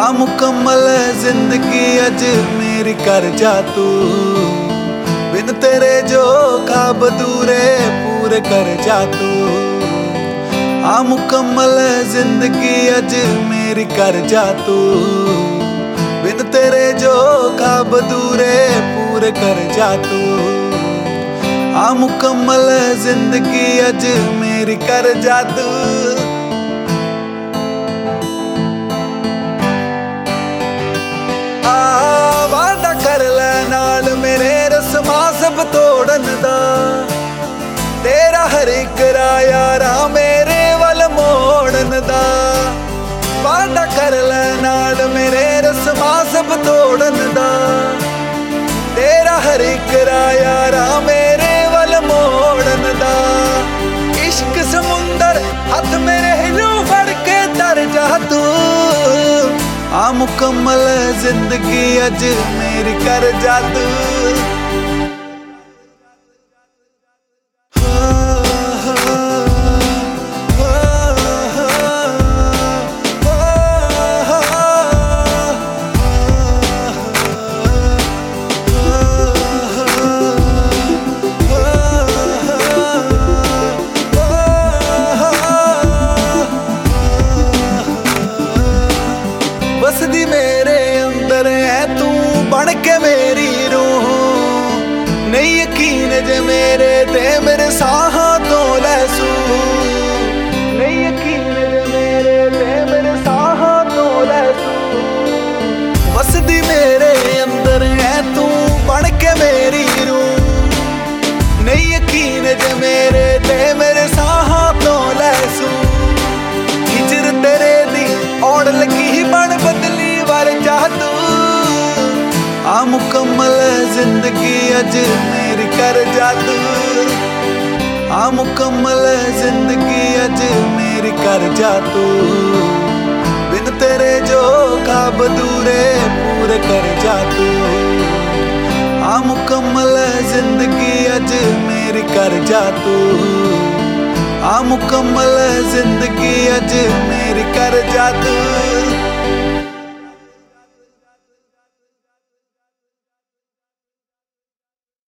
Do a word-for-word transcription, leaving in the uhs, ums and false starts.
आ मुकम्मल है जिंदगी अज मेरी कर जा तू, बिन तेरे जो ख्वाब अधूरे पूरे कर जा तू। आ मुकम्मल है जिंदगी अज मेरी कर जा तू, बिन तेरे जो ख्वाब अधूरे पूरे कर जा तू। आ मुकम्मल है जिंदगी अज मेरी कर जा तू। सब तोड़न दा तेरा हर एक यारा मेरे वल मोड़न दा, वादा कर ले नाल मेरे रस्मा सब तोड़न दा। तेरा हर एक यारा मेरे वल मोड़न दा। इश्क समुंदर हथ मेरे हिलू फड़ के तर जा तू। आ मुकम्मल जिंदगी अज मेरी कर जा तू। बसदी मेरे अंदर है तू बन के मेरी रूह, नहीं यकीन जे मेरे ते मेरे साहां तो लैसू। नहीं यकीन जे मेरे ते मेरे साहां तो लैसू। बसदी मेरे अंदर है तू बन के मेरी रूह, नहीं यकीन जे मेरे ते मेरे साहां तो लैसू। हिजर तेरे दी औड़ लगी ही बन बदली वर जा तू। आ मुकम्मल जिंदगी अज मेरी कर जा तू। आ मुकम्मल जिंदगी अज मेरी कर जा तू, बिन तेरे जो ख्वाब अधूरे पूरे कर जा तू। आ मुकम्मल जिंदगी अज मेरी कर जा तू। आ मुकम्मल जिंदगी अज मेरी कर जा तू।